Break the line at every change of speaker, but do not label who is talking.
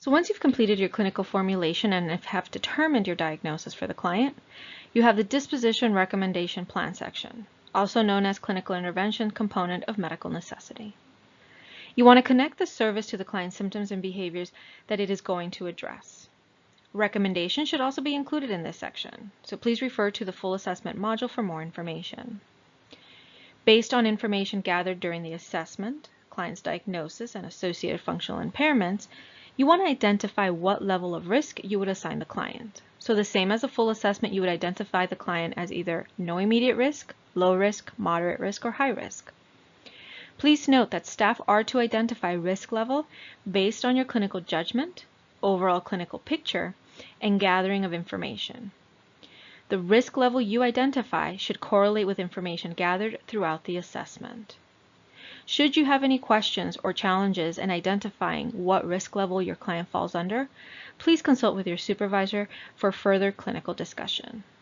So once you've completed your clinical formulation and have determined your diagnosis for the client, you have the disposition recommendation plan section, also known as clinical intervention component of medical necessity. You want to connect the service to the client's symptoms and behaviors that it is going to address. Recommendations should also be included in this section, so please refer to the full assessment module for more information. Based on information gathered during the assessment, client's diagnosis, and associated functional impairments, you want to identify what level of risk you would assign the client. So the same as a full assessment, you would identify the client as either no immediate risk, low risk, moderate risk, or high risk. Please note that staff are to identify risk level based on your clinical judgment, overall clinical picture, and gathering of information. The risk level you identify should correlate with information gathered throughout the assessment. Should you have any questions or challenges in identifying what risk level your client falls under, please consult with your supervisor for further clinical discussion.